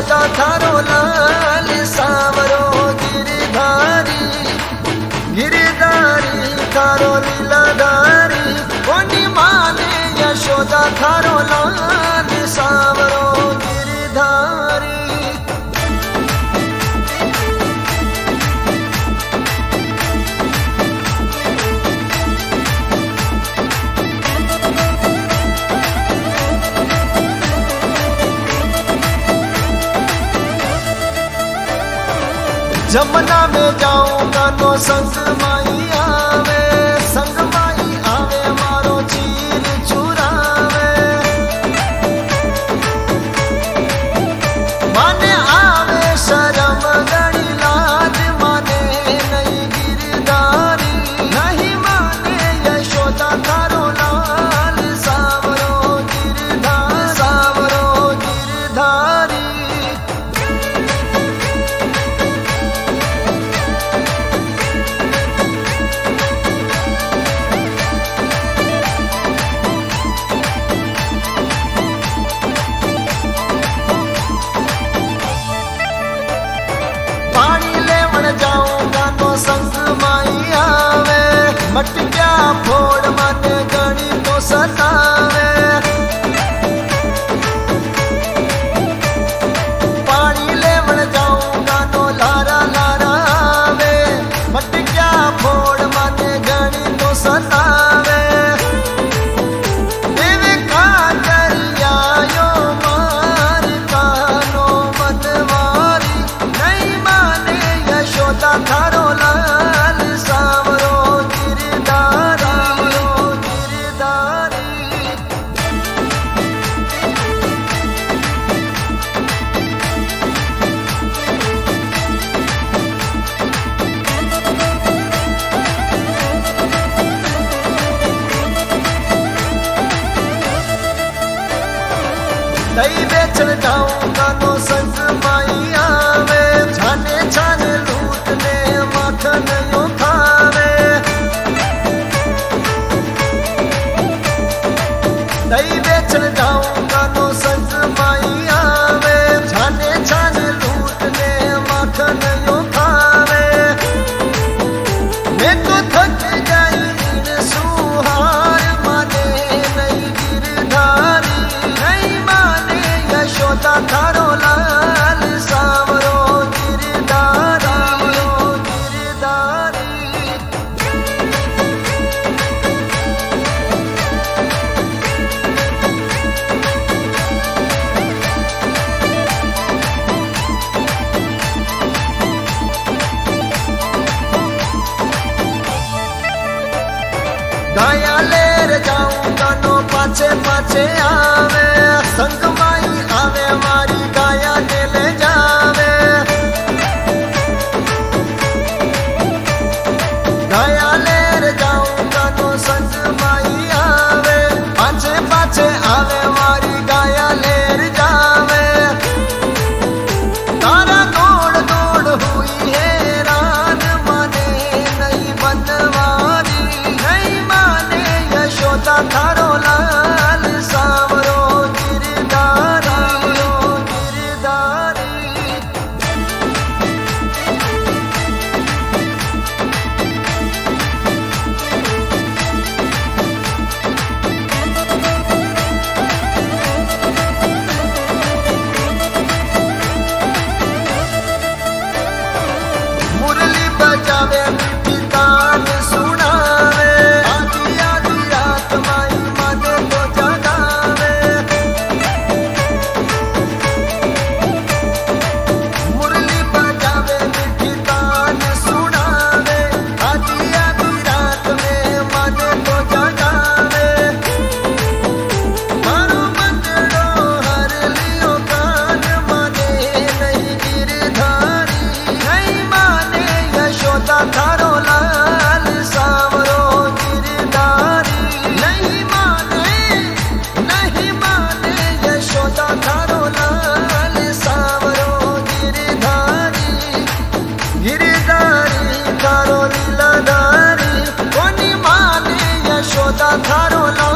यशोदा थारो लाल सावरो गिरधारी गिरधारी थारो लीलाधारी कोनी माने यशोदा थारो लाल सावरो गिरधारी। जमुना में जाऊंगा तो संग माई आवे, संग माई आवे मारो चीर चुरावे। माने आवे शर्म गणी लाज माने नहीं गिरधारी, नहीं माने यशोदा थारो लाल सावरो गिरधारी सावरो गिरधारी। जाऊंगा तो संग माई आवे, मटक्या फोड़ माने गणी तो सतावे। पानी लेवन जाऊंगा तो लारा लारा आवे, मटक्या फोड़ माने गणी तो सतावे। देवे का दरियायो मार कानो मतवारी, नहीं माने यशोदा थारो लाल सावरो गिरधारी गिरधारी। दही बेचन जाऊंगा तो संग माई आवे, छाने छाने लूटने माखन यो खावे। दही बेचन जाऊंगा तो संग माई आवे, छाने छाने लूटने माखन यो खावे। मैं तो थक गई इन सुहार माने नहीं गिरधारी, नहीं माने यशोदा थारो लाल सावरो गिरधारी गिरधारी। गाया लेर जाऊंगा तो पाछे पाछे आवे, संग माई आवे मारी गाया ले जावे। गाया लेर जाऊंगा तो संग माई आवे, पाछे पाछे आवे मारी गाया लेर जावे। तारा दौड़ दौड़ हुई है रान माने नहीं बनवारी, नहीं माने यशोदा थारो लाल सावरो गिरधारी गिरधारी। मुरली बजावे मीठी तान सुनावे, आधी आधी रात माई माने तो जगावे। मुरली बजावे मीठी तान सुनावे, आधी आधी रात में माने तो जगावे। मारो मंजड़ो हर लियो कान माने नहीं गिरधारी, नहीं माने यशोदा थारो लाल सावरो गिरधारी, नहीं माने यशोदा थारो लाल सावरो गिरधारी गिरधारी थारो लीलाधारी कोनी माने यशोदा थारो लाल